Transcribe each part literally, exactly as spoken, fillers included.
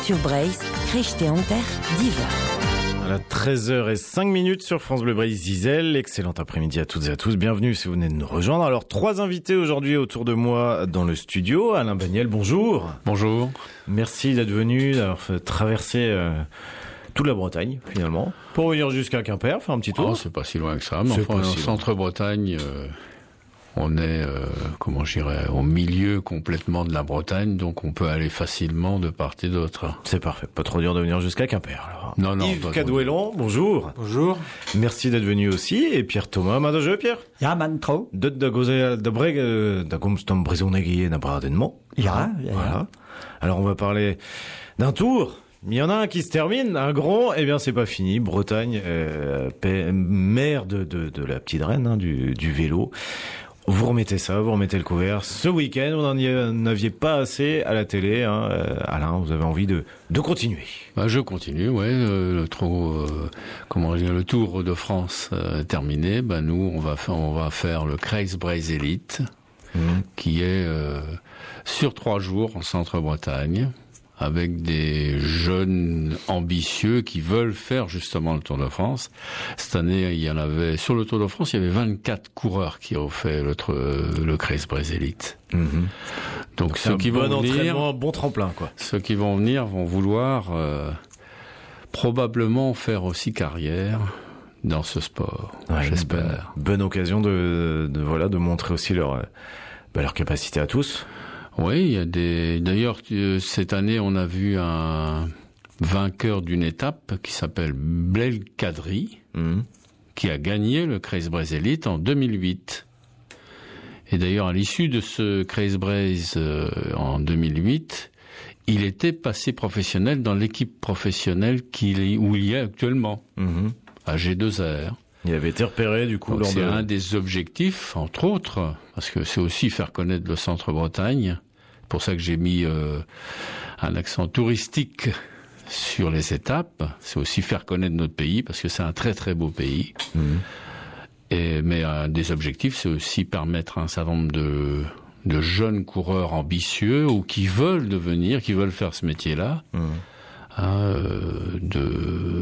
sur Breizh, Krechte Anter, Diva. À treize heures cinq minutes sur France Bleu Breizh Zizel. Excellent après-midi à toutes et à tous. Bienvenue si vous venez de nous rejoindre. Alors, trois invités aujourd'hui autour de moi dans le studio. Alain Bagnel, bonjour. Bonjour. Merci d'être venu, d'avoir fait traverser euh, toute la Bretagne, finalement, pour venir jusqu'à Quimper, faire un petit tour. Oh, c'est pas si loin que ça. Mais c'est enfin, en si centre-Bretagne, euh, on est, euh, comment je dirais, au milieu complètement de la Bretagne, donc on peut aller facilement de part et d'autre. C'est parfait. Pas trop dur de venir jusqu'à Quimper, alors. Non, non. Yves Cadouellan, bonjour. Bonjour. Merci d'être venu aussi. Et Pierre Thomas, madame Pierre. Ja, man, tro. De de gozer de breg de gomstom brisonnegie na bradennement. Ja, ja, Voilà. ja. Alors on va parler d'un tour. Mais il y en a un qui se termine, un grand, eh bien c'est pas fini. Bretagne, euh, paix- mère de, de, de la petite reine, hein, du, du vélo. Vous remettez ça, vous remettez le couvert. Ce week-end, vous n'en aviez pas assez à la télé. Hein. Euh, Alain, vous avez envie de, de continuer. Bah, je continue, ouais. Euh, le, trop, euh, comment dire, le Tour de France euh, terminé. Bah, nous, on va faire, on va faire le Kreis Breizh Elite, Mmh. qui est euh, sur trois jours en Centre-Bretagne, avec des jeunes ambitieux qui veulent faire justement le Tour de France. Cette année, il y en avait, sur le Tour de France, il y avait vingt-quatre coureurs qui ont fait le, le Kreis Breizh Elite. Mmh. Donc, Donc ceux un qui bon vont venir, entraînement, un bon tremplin, quoi. ceux qui vont venir vont vouloir euh, probablement faire aussi carrière dans ce sport, Ouais, j'espère. Bonne, bonne occasion de, de voilà de montrer aussi leur euh, bah, leur capacité à tous. Oui, il y a des. D'ailleurs, tu- cette année, on a vu un vainqueur d'une étape qui s'appelle Blel Kadri, Mmh. qui a gagné le Kreis Breizh Elite en deux mille huit. Et d'ailleurs, à l'issue de ce Kreis Breizh euh, en deux mille huit, il était passé professionnel dans l'équipe professionnelle qu'il, où il y est actuellement, Mmh. à G deux R. Il avait été repéré du coup Donc lors c'est de... un des objectifs, entre autres, parce que c'est aussi faire connaître le Centre-Bretagne. C'est pour ça que j'ai mis euh, un accent touristique sur les étapes. C'est aussi faire connaître notre pays, parce que c'est un très très beau pays. Mmh. Et, mais un des objectifs, c'est aussi permettre à un certain nombre de, de jeunes coureurs ambitieux ou qui veulent devenir, qui veulent faire ce métier-là, Mmh. euh, de...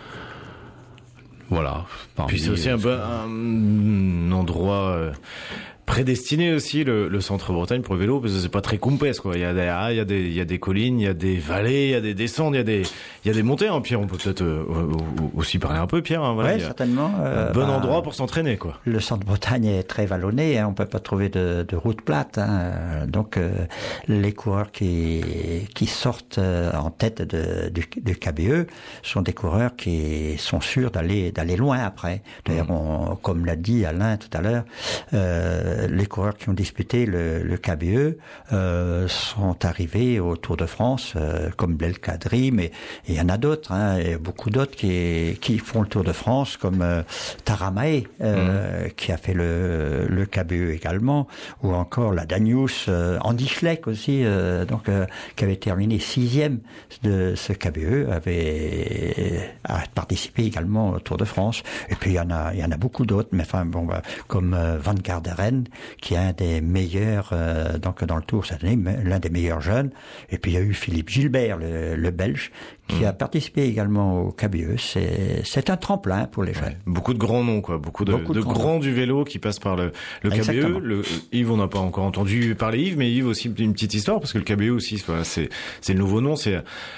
Voilà. Puis c'est aussi un, bon, un endroit euh, prédestiné aussi, le, le centre-Bretagne pour le vélo, parce que c'est pas très complexe, quoi. Il y a des, ah, il y a des, il y a des collines, il y a des vallées, il y a des descentes, il y a des, il y a des montées, hein. Pierre, on peut peut-être euh, aussi parler un peu, Pierre, hein, voilà. Ouais, Il y a certainement. un euh, bon bah, endroit pour s'entraîner, quoi. Le centre-Bretagne est très vallonné, hein, on peut pas trouver de, de route plate. Hein, donc, euh, les coureurs qui, qui sortent euh, en tête de, du, du K B E sont des coureurs qui sont sûrs d'aller d'aller loin après. D'ailleurs, on, comme l'a dit Alain tout à l'heure, euh, les coureurs qui ont disputé le, le K B E euh, sont arrivés au Tour de France, euh, comme Blel Kadri, mais il y en a d'autres, hein, et beaucoup d'autres qui, qui font le Tour de France, comme euh, Taramae, euh, mmh. qui a fait le, le K B E également, ou encore la Danius, euh, Andy Schleck aussi, euh, donc euh, qui avait terminé sixième de ce K B E, avait a participé également au Tour de France. Et puis il y en a, il y en a beaucoup d'autres, mais enfin bon, bah, comme euh, Van Garderen, qui est un des meilleurs euh, donc dans le Tour cette année, l'un des meilleurs jeunes. Et puis il y a eu Philippe Gilbert, le, le Belge, qui mmh. a participé également au K B E. C'est, c'est un tremplin pour les jeunes. Ouais, beaucoup de grands noms, quoi. Beaucoup de, beaucoup de, de grands, grands du vélo qui passent par le, le K B E. Le, Yves, on n'a pas encore entendu parler Yves, mais Yves aussi une petite histoire, parce que le K B E aussi, voilà, c'est, c'est le nouveau nom. C'est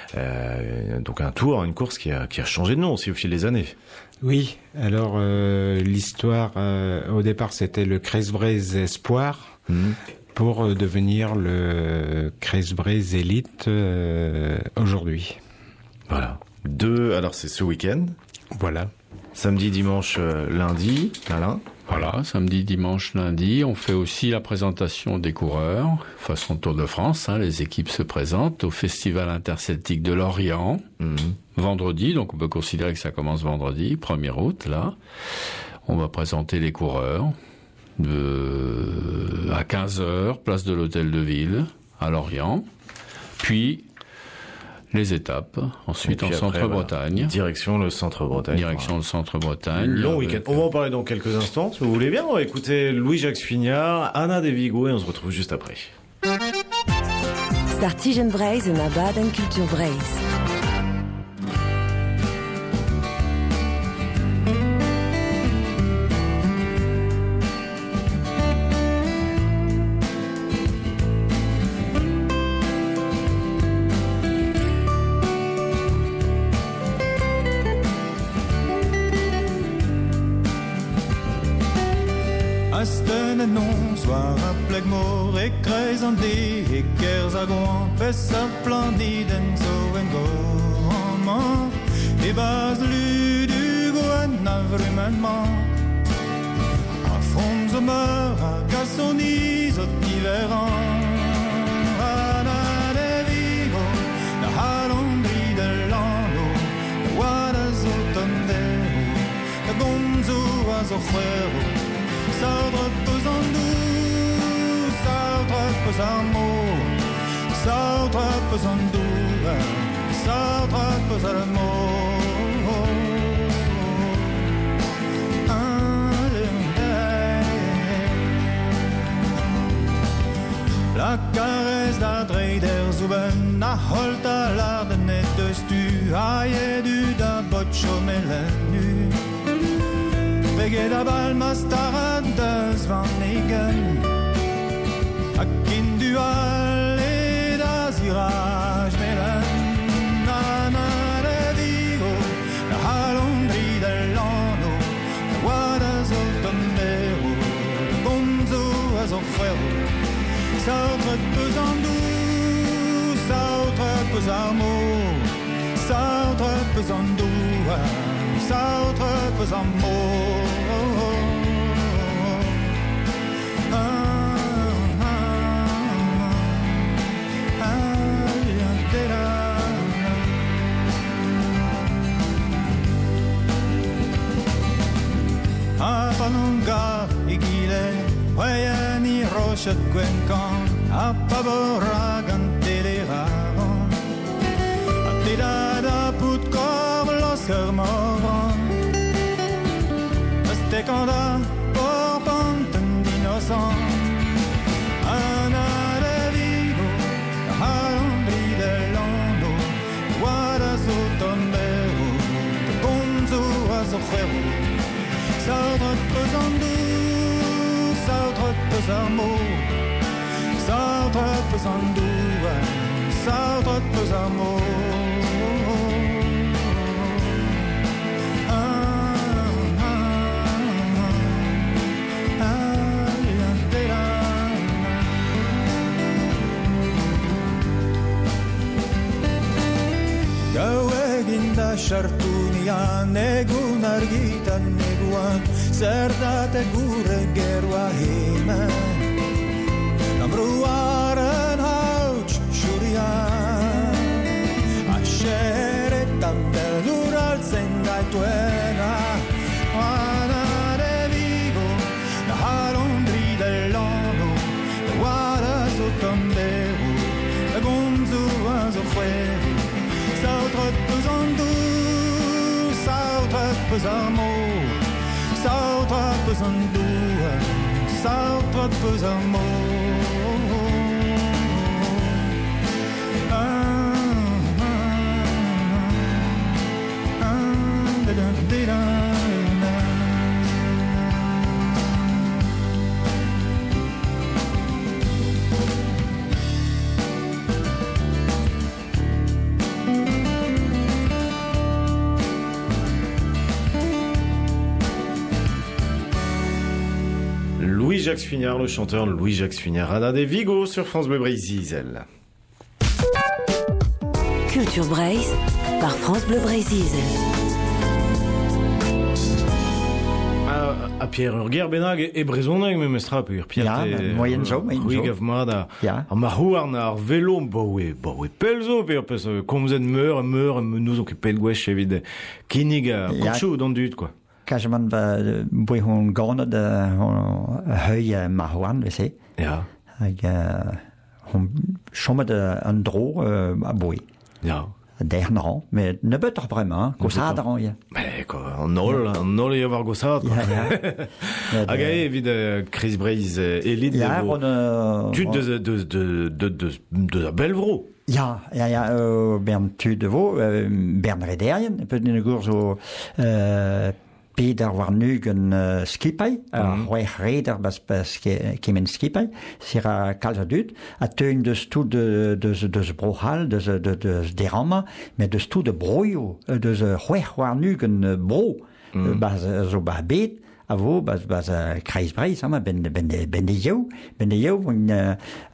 euh, donc un tour, une course qui a, qui a changé de nom aussi au fil des années. Oui, alors euh, l'histoire, euh, au départ, c'était le Kreis Breizh Espoir, mmh. pour euh, devenir le Kreis Breizh Elite euh, aujourd'hui. Voilà. Deux, alors c'est ce week-end. Voilà. Samedi, dimanche, euh, lundi, Alain. Voilà, samedi, dimanche, lundi. On fait aussi la présentation des coureurs, façon Tour de France. Hein, les équipes se présentent au Festival interceltique de Lorient, mmh. vendredi. Donc on peut considérer que ça commence vendredi, première août, là. On va présenter les coureurs de, à quinze heures, place de l'Hôtel de Ville, à Lorient. Puis les étapes, ensuite en Centre-Bretagne. Voilà, direction le Centre-Bretagne. Direction voilà. le Centre-Bretagne. Long week-end. On va en parler dans quelques instants, si vous voulez bien. On va écouter Louis-Jacques Sfignard, Anna Desvigo et on se retrouve juste après. Startigen Breis en abad en Culture Breis. Asten non soir a pleg mor e kreiz an de e kerz a goan pes a plandid en zo en goman e baz lu du goan a vrumanman a fond zo meur a gasoni zo tiveran a na de vigo na halondri de lando na wada zo tondero na gonzo a zo fuero Saudre pesando, saudre pesamo, saudre pesando, saudre pesamo. La caresse d'Adré der Zuben, na holta l'arden et de stu, aïe du da boccio melenu. Begge da balmastarad deus van egen Ak in du alle da ziraj melen Na na de vigo, na halondri del lano Na wada zo tondero, na bonzo a zo fuero Sautre pesando, sautre pesamo Sautre pesando, sautre pesamo A panunga igile, wayani roche gwenkan, a pabora ganteleraron, a tidada put kor los hermoron, estekanda por panten d'innocent, ana de vigo, halondri de lando, wada zo tondero, de bonzo a zo fuero. Saudre pesando, saudre pesamo, saudre pesando, saudre pesamo. Ah, ah, ah, ah, Gaueginda shartunia negun argita neguan Zerdate gure gerua hime Namruaren hauts shurian Asheretan beldur altzen gaituena Ana de vigo, na halondri del lano Na wada zo tondero, na gonzo a zo fuero Sautre pesando, sautre pesamo Sautre pesando, sautre pesamo Ah, ah, ah, da, da, da, da. Louis-Jacques Sfugnard, le chanteur Louis-Jacques Sfugnard, Anna des Vigo sur France Bleu Breis Zizel. Culture Breis par France Bleu Breis Zizel. A Pierre Urger benag e brezoneg me mestra pur Pierre Ja, moyen zo, moyen zo. Rouig avmada Ja. a ma houarn ar velo baoe baoe pelzo per peus komzet meur meur nous on pel gwech evit kinig a Ja. kouchou dans dut quoi. Kajaman va boi hon gorne de hon heuil mahoan, we se. Ja. Hag hon chomme de an dro a boi. Ja. Dernran, mais ne peut pas vraiment, gosadran, ja. Mais quoi, on nol, on nol y avoir gossad. Ja, ja. Ah, gay, évidemment, Chris Braze, élite Ja, de on, tu de de de de de de la belle vro. Ja, ja, ja, uh, ben tu de vo, uh, Bern Rederien, peut une gour zo, uh, Peter war nugen uh, skipai, a roi reder bas bas kemen skipai, sera kalza dut, a teun de stou de de de de brohal, de de de de derama, mais de stou de broio, de roi war nugen bro, bas zo ba bet. A vo, bas, bas, uh, kreis breis, ama, ben, ben, de, ben de yeo, ben de yeo, von, uh,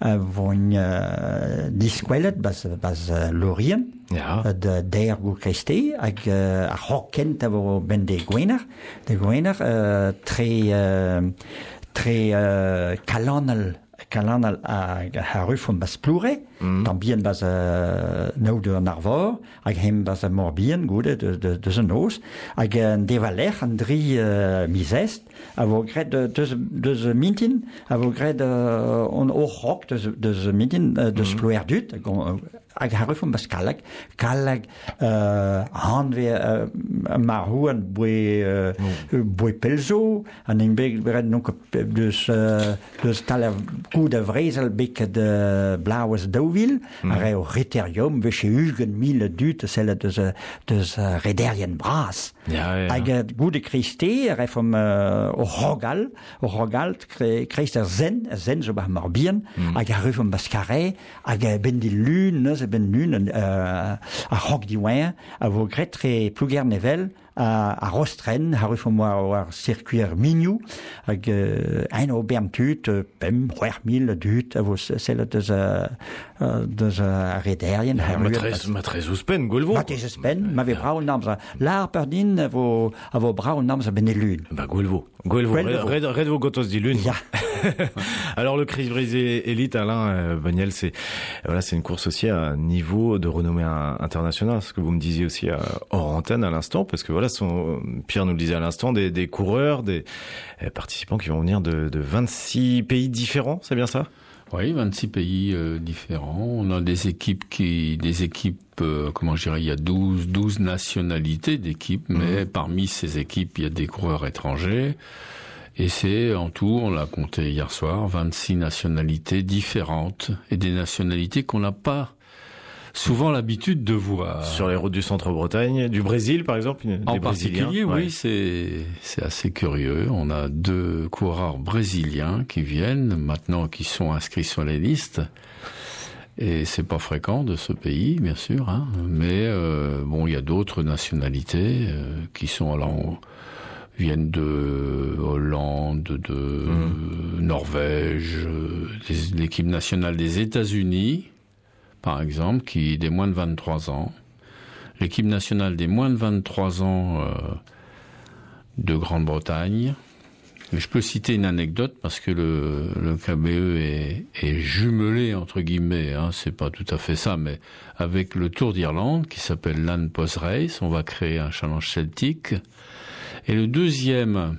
von, uh, diskwelet, bas, bas, uh, lorien, Ja. uh, de, der go kreste, ag, uh, a hokkent, a vo, ben de gwener, de gwener, uh, tre, uh, tre, uh, kalanel, kalanel a, a ruf von bas ploure, mm. dan bien bas, uh, nou de narvor, ag hem bas, mor bien, gode, de, de, de z'n os, ag, an devaler, an dri, uh, misest, a vo gret de, de, de ze mintin, a vo gret, uh, on ochrok de, de ze mintin, uh, de sploer dut, ag, ag a ruf von bas kalag, kalag, uh, hanwe, uh, marhou, an boe, uh, mm. boe pelzo, an en beg, gret, nonk, dus, uh, dus tal goede vrezel bek de blauwes Deauville, mm. a reo riterium, veche ugen mille dut, selle dus, dus uh, rederien bras. Ja, ja. Ag uh, goede christe, a ref om uh, o rogal, o rogal, christ er zen, er zen zo bah morbien, mm. ag a ref om bascaré, ag ben di lun, neus ben lun, uh, a rog di oin, a vo gret tre plouger nevel, a, a rostren, a ref om war circuir mignou, ag uh, ein o bern tut, uh, pem, roer mil dut, a vo selle deus uh, uh, deus uh, rederien. Ja, ma trez, ma trez ouspen, golvo. Ma trez ouspen, ma ve brau namza. Lar perdin, a vo, a vo brau namza ben e lun. Bah, golvo. Golvo. Red, red, red vo gotos di lun. Ja. Alors, le Chris Braze Elite, Alain euh, Boniel, c'est, voilà, c'est une course aussi à un niveau de renommée internationale. Ce que vous me disiez aussi à, hors antenne à l'instant, parce que voilà, sont, Pierre nous le disait à l'instant, des, des coureurs, des euh, participants qui vont venir de, de vingt-six pays différents, c'est bien ça? Oui, vingt-six pays euh, différents. On a des équipes qui, des équipes, euh, comment je dirais, il y a douze, douze nationalités d'équipes, mais mmh. parmi ces équipes, il y a des coureurs étrangers. Et c'est, en tout, on l'a compté hier soir, vingt-six nationalités différentes et des nationalités qu'on n'a pas souvent l'habitude de voir. Sur les routes du centre-Bretagne, du Brésil, par exemple, des en particulier, ouais. oui, c'est, c'est assez curieux. On a deux coureurs brésiliens qui viennent, maintenant, qui sont inscrits sur les listes. Et c'est pas fréquent de ce pays, bien sûr, hein. Mais, euh, bon, il y a d'autres nationalités, euh, qui sont, alors, viennent de Hollande, de mmh. Norvège, des, l'équipe nationale des États-Unis, par exemple, qui des moins de vingt-trois ans. L'équipe nationale des moins de vingt-trois ans euh, de Grande-Bretagne. Mais je peux citer une anecdote parce que le, le K B E est, est jumelé, entre guillemets, hein, c'est pas tout à fait ça, mais avec le Tour d'Irlande qui s'appelle l'An Post Race. On va créer un challenge celtique. Et le deuxième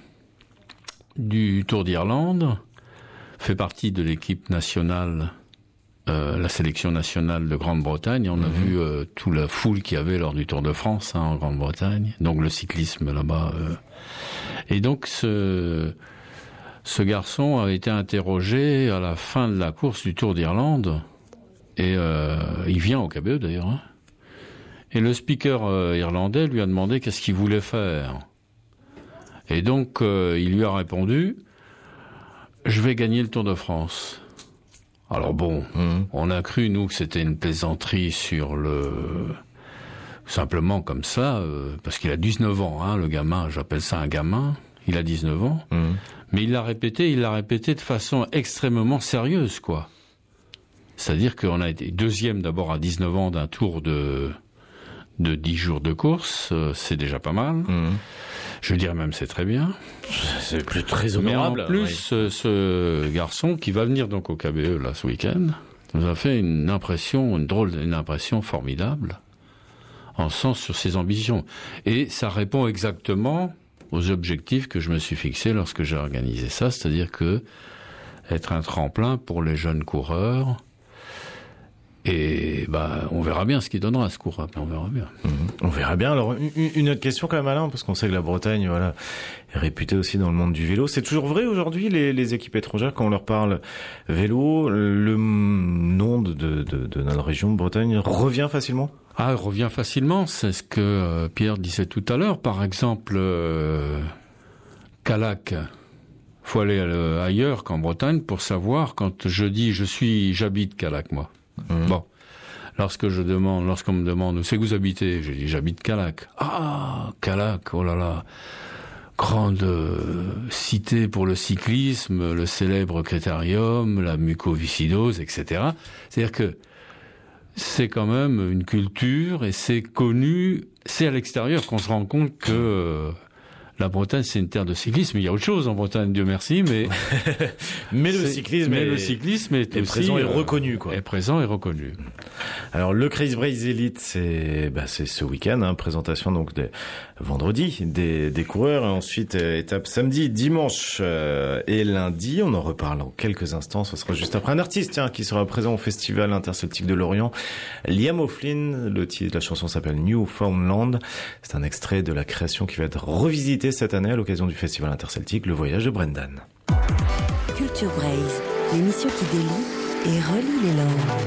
du Tour d'Irlande fait partie de l'équipe nationale, euh, la sélection nationale de Grande-Bretagne. On mmh. a vu euh, toute la foule qu'il y avait lors du Tour de France hein, en Grande-Bretagne, donc le cyclisme là-bas. Euh. Et donc ce, ce garçon a été interrogé à la fin de la course du Tour d'Irlande, et euh, il vient au K B E d'ailleurs. Hein. Et le speaker euh, irlandais lui a demandé qu'est-ce qu'il voulait faire. Et donc, euh, il lui a répondu « Je vais gagner le Tour de France ». Alors bon, mmh. on a cru, nous, que c'était une plaisanterie sur le... Simplement comme ça, euh, parce qu'il a dix-neuf ans, hein, le gamin, j'appelle ça un gamin, il a dix-neuf ans. Mmh. Mais il l'a répété, il l'a répété de façon extrêmement sérieuse, quoi. C'est-à-dire qu'on a été deuxième d'abord à dix-neuf ans d'un tour de... de dix jours de course, euh, c'est déjà pas mal. Mmh. Je dirais même c'est très bien. C'est plus très honorable. Mais en plus, oui. ce, ce garçon qui va venir donc au K B E là ce week-end nous a fait une impression, une drôle, une impression formidable, en sens sur ses ambitions. Et ça répond exactement aux objectifs que je me suis fixés lorsque j'ai organisé ça, c'est-à-dire que être un tremplin pour les jeunes coureurs Et bah, on verra bien ce qu'il donnera ce cours. On verra bien. Mmh. On verra bien. Alors une, une autre question quand même, Alain, parce qu'on sait que la Bretagne, voilà, est réputée aussi dans le monde du vélo. C'est toujours vrai aujourd'hui, les, les équipes étrangères, quand on leur parle vélo, le nom de, de, de, de notre région de Bretagne revient facilement? Ah, revient facilement. C'est ce que euh, Pierre disait tout à l'heure. Par exemple, euh, Calac. Faut aller euh, ailleurs qu'en Bretagne pour savoir. Quand je dis je suis, j'habite Calac, moi. Mmh. Bon, lorsque je demande, lorsqu'on me demande où c'est que vous habitez, je dis j'habite Calac. Ah, Calac, oh là là, grande euh, cité pour le cyclisme, le célèbre critérium, la mucoviscidose, et cetera. C'est-à-dire que c'est quand même une culture et c'est connu. C'est à l'extérieur qu'on se rend compte que euh, la Bretagne, c'est une terre de cyclisme. Il y a autre chose en Bretagne, Dieu merci, mais mais le cyclisme, mais est, le cyclisme est, est aussi, présent et euh, reconnu, quoi. Est présent et reconnu. Alors le Crazy Elite, c'est bah, c'est ce week-end, hein, présentation donc des, vendredi des, des coureurs, et ensuite euh, étape samedi, dimanche euh, et lundi. On en reparle en quelques instants. Ce sera juste après un artiste tiens, qui sera présent au Festival Interceltique de Lorient, Liam O'Flynn. Le titre de la chanson s'appelle Newfoundland. C'est un extrait de la création qui va être revisitée cette année à l'occasion du Festival Interceltique, Le Voyage de Brendan. Culture Braise, l'émission qui délie et relie les langues.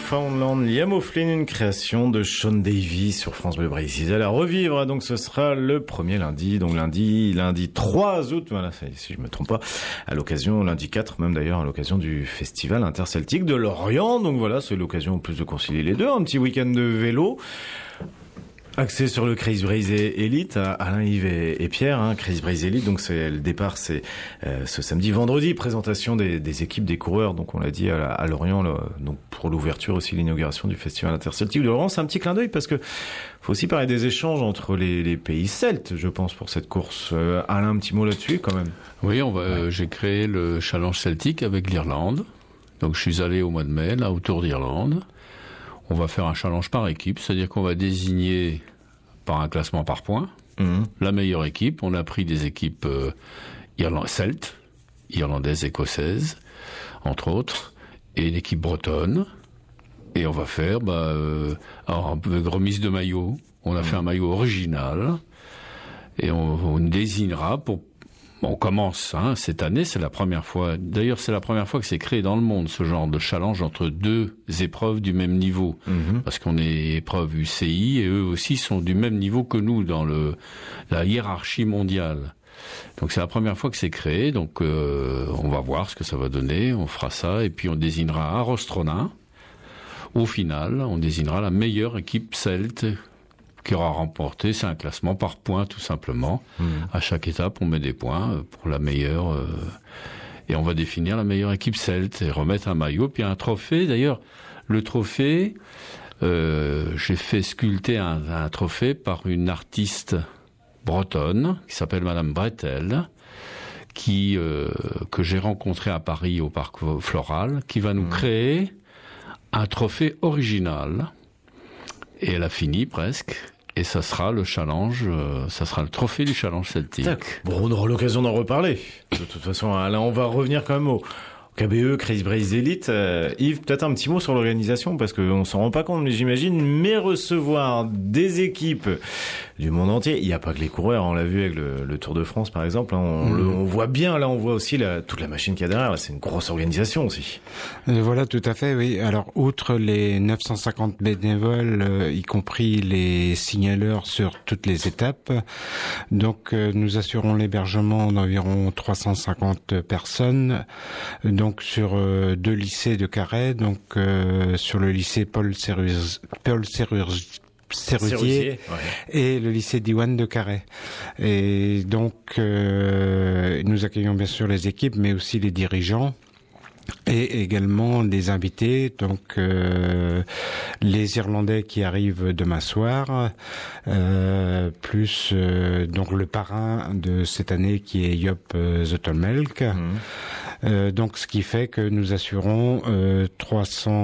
Newfoundland, Liam O'Flynn, une création de Sean Davy sur France Bleu Brésil. À revivre, donc ce sera le premier lundi, donc lundi, lundi trois août, voilà, si je me trompe pas, à l'occasion, lundi quatre même d'ailleurs, à l'occasion du Festival interceltique de Lorient. Donc voilà, c'est l'occasion en plus de concilier les deux, un petit week-end de vélo. Axé sur le Crazy Breeze Elite, Alain, Yves et, et Pierre, hein, Crazy Breeze Elite, donc c'est le départ, c'est euh, ce samedi, vendredi, présentation des, des équipes, des coureurs, donc on l'a dit à, à Lorient, là, donc pour l'ouverture aussi, l'inauguration du Festival interceltique de Lorient, c'est un petit clin d'œil parce que faut aussi parler des échanges entre les, les pays celtes, je pense, pour cette course. Euh, Alain, un petit mot là-dessus, quand même. Oui, on va, euh, j'ai créé le challenge celtique avec l'Irlande, donc je suis allé au mois de mai, là, au Tour d'Irlande. On va faire un challenge par équipe, c'est-à-dire qu'on va désigner par un classement par points mmh. la meilleure équipe. On a pris des équipes euh, irland- celtes, irlandaises, écossaises, entre autres, et une équipe bretonne. Et on va faire bah, euh, alors, une remise de maillot. On a mmh. fait un maillot original et on, on désignera pour... On commence hein, cette année, c'est la première fois. D'ailleurs, c'est la première fois que c'est créé dans le monde ce genre de challenge entre deux épreuves du même niveau, mmh. parce qu'on est épreuve U C I et eux aussi sont du même niveau que nous dans le la hiérarchie mondiale. Donc c'est la première fois que c'est créé. Donc euh, on va voir ce que ça va donner. On fera ça et puis on désignera un Rostronin. Au final, on désignera la meilleure équipe celte qui aura remporté, c'est un classement par points tout simplement. Mmh. À chaque étape, on met des points pour la meilleure euh, et on va définir la meilleure équipe celte et remettre un maillot puis un trophée. D'ailleurs, le trophée, euh, j'ai fait sculpter un, un trophée par une artiste bretonne qui s'appelle Madame Bretel, qui euh, que j'ai rencontrée à Paris au Parc Floral, qui va nous mmh. créer un trophée original. Et elle a fini presque. Et ça sera le challenge, euh, ça sera le trophée du challenge celtique. Bon, on aura l'occasion d'en reparler. De toute façon, là, on va revenir quand même au K B E, Crazy Breeze Elite. Euh, Yves, peut-être un petit mot sur l'organisation, parce qu'on s'en rend pas compte, mais j'imagine, mais recevoir des équipes du monde entier. Il n'y a pas que les coureurs, on l'a vu avec le, le Tour de France, par exemple. Hein, on, mmh. le, on voit bien, là, on voit aussi la, toute la machine qu'il y a derrière. Là, c'est une grosse organisation aussi. Euh, voilà, tout à fait, oui. Alors, outre les neuf cent cinquante bénévoles, euh, y compris les signaleurs sur toutes les étapes, donc euh, nous assurons l'hébergement d'environ trois cent cinquante personnes, donc sur euh, deux lycées de Carhaix, donc euh, sur le lycée Paul Serrurier, Paul Serrurier Serrusier ouais. et le lycée Diwan de Carhaix. Et donc, euh, nous accueillons bien sûr les équipes, mais aussi les dirigeants. Et également des invités, donc euh, les Irlandais qui arrivent demain soir, euh, plus euh, donc le parrain de cette année qui est Job euh, Zotelmelk. Mmh. Euh, donc ce qui fait que nous assurons euh, trois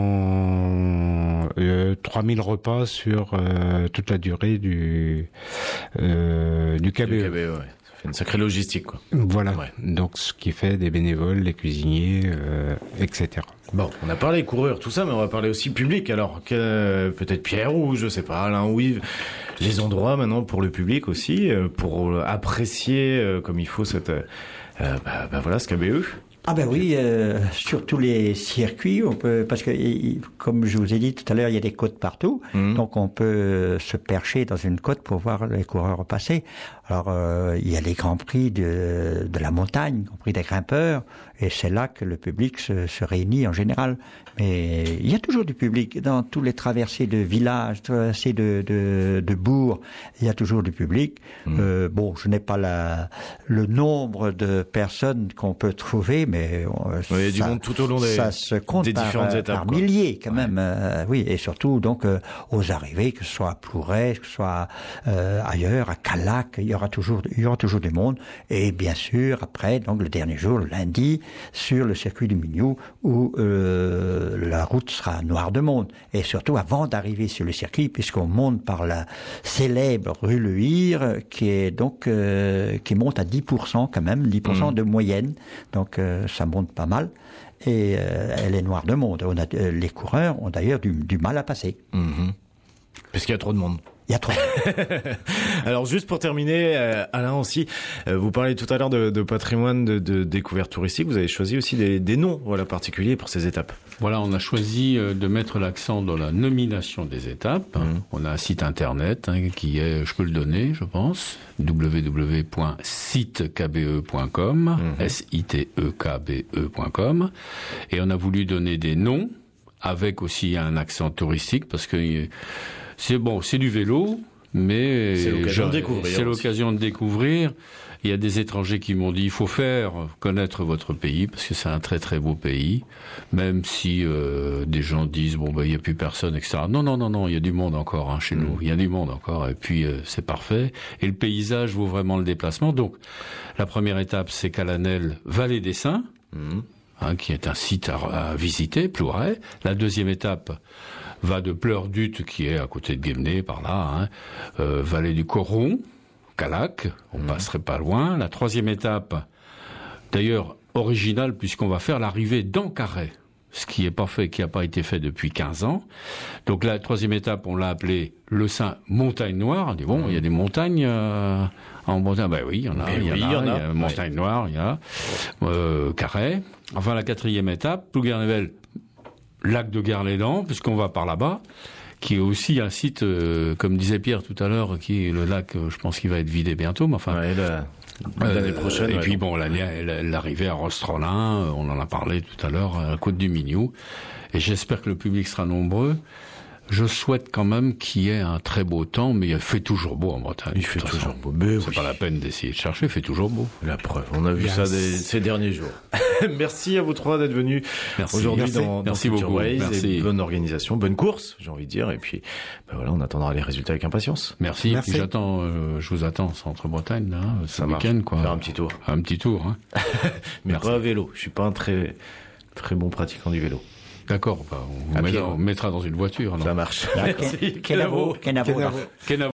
cents, euh, trois mille repas sur euh, toute la durée du euh, du K B E. Du K B E, ouais. Une sacrée logistique, quoi. Voilà. Ouais. Donc, ce qui fait des bénévoles, des cuisiniers, euh, et cetera. Bon, on a parlé coureurs, tout ça, mais on va parler aussi public. Alors, que, peut-être Pierre ou je sais pas, Alain ou Yves, les endroits maintenant pour le public aussi, pour apprécier comme il faut cette, euh, bah, bah voilà, ce K B E. Ah ben oui, euh, sur tous les circuits, on peut, parce que comme je vous ai dit tout à l'heure, il y a des côtes partout, mmh. donc on peut se percher dans une côte pour voir les coureurs passer. Alors euh, il y a les grands prix de, de la montagne, les grands prix des grimpeurs, et c'est là que le public se, se réunit en général. Mais il y a toujours du public dans tous les traversées de villages, traversées de, de, de bourgs. Il y a toujours du public. Mmh. Euh, bon, je n'ai pas la, le nombre de personnes qu'on peut trouver, mais oui, il y a du monde tout au long des, ça se compte des par, différentes étapes, par quoi. milliers quand ouais. même. Euh, oui, et surtout donc euh, aux arrivées, que ce soit à Plouray, que ce soit euh, ailleurs, à Calac, il y aura toujours, il y aura toujours du monde. Et bien sûr, après, donc le dernier jour, le lundi, sur le circuit du Mignou, où euh, la route sera noire de monde. Et surtout avant d'arriver sur le circuit, puisqu'on monte par la célèbre rue Le Hire, qui est donc euh, qui monte à dix pour cent quand même, dix pour cent mmh. de moyenne. Donc euh, ça monte pas mal. Et euh, elle est noire de monde. On a, euh, les coureurs ont d'ailleurs du, du mal à passer. Mmh. Parce qu'il y a trop de monde. Il y a trois. Alors juste pour terminer, euh, Alain aussi, euh, vous parlez tout à l'heure de, de patrimoine, de, de découverte touristique. Vous avez choisi aussi des, des noms, voilà, particuliers pour ces étapes. Voilà, on a choisi de mettre l'accent dans la nomination des étapes. Mmh. On a un site internet hein, qui est, je peux le donner, je pense, w w w point site k b e point com, mmh. S I T E K B E point com, et on a voulu donner des noms avec aussi un accent touristique parce que c'est bon, c'est du vélo, mais c'est l'occasion de découvrir. C'est l'occasion de découvrir. Il y a des étrangers qui m'ont dit il faut faire connaître votre pays parce que c'est un très très beau pays, même si euh, des gens disent bon ben il y a plus personne et cetera. Non non non non, il y a du monde encore hein, chez mmh. nous, il y a du monde encore et puis euh, c'est parfait et le paysage vaut vraiment le déplacement. Donc la première étape c'est Calanel, Vallée des Saints, mmh. hein, qui est un site à, à visiter, Plouray. La deuxième étape va de Pleurdut qui est à côté de Guémené par là, hein, euh, Vallée du Coron. Calac, on mmh. passerait pas loin. La troisième étape, d'ailleurs originale, puisqu'on va faire l'arrivée dans Carhaix, ce qui est pas fait, qui a pas été fait depuis quinze ans. Donc la troisième étape, on l'a appelée le Saint Montagne Noire. On dit bon, il mmh. y a des montagnes euh, en montagne. Ben oui, il y en a. Il y, oui, y, y en a. Il y a Montagne oui. Noire, il y a euh, Carhaix. Enfin la quatrième étape, Plouguer-Nivelle, lac de Guerlédan, puisqu'on va par là-bas. Qui est aussi un site, euh, comme disait Pierre tout à l'heure, qui est le lac, euh, je pense qu'il va être vidé bientôt, mais enfin... Ouais, la, l'année euh, prochaine. Et ouais, puis bon, l'arrivée à Rostrolin, on en a parlé tout à l'heure, à la côte du Mignou, et j'espère que le public sera nombreux. Je souhaite quand même qu'il y ait un très beau temps, mais il fait toujours beau en Bretagne. Il fait toujours beau. Mais c'est oui. pas la peine d'essayer de chercher, il fait toujours beau. La preuve, on a vu yes. ça des, ces derniers jours. Merci à vous trois d'être venus Merci. aujourd'hui Merci. dans, dans Merci Culture beaucoup. Ways. Merci. Et bonne organisation, bonne course, j'ai envie de dire. Et puis, ben voilà, on attendra les résultats avec impatience. Merci. Merci. Puis j'attends, euh, je vous attends au Centre-Bretagne, là, ce ça week-end, quoi. Faire un petit tour. Un petit tour, hein. Mais Merci. pas à vélo. Je suis pas un très, très bon pratiquant du vélo. D'accord, bah, on, met, on mettra dans une voiture. Alors. Ça marche. Kenavo. Kenavo.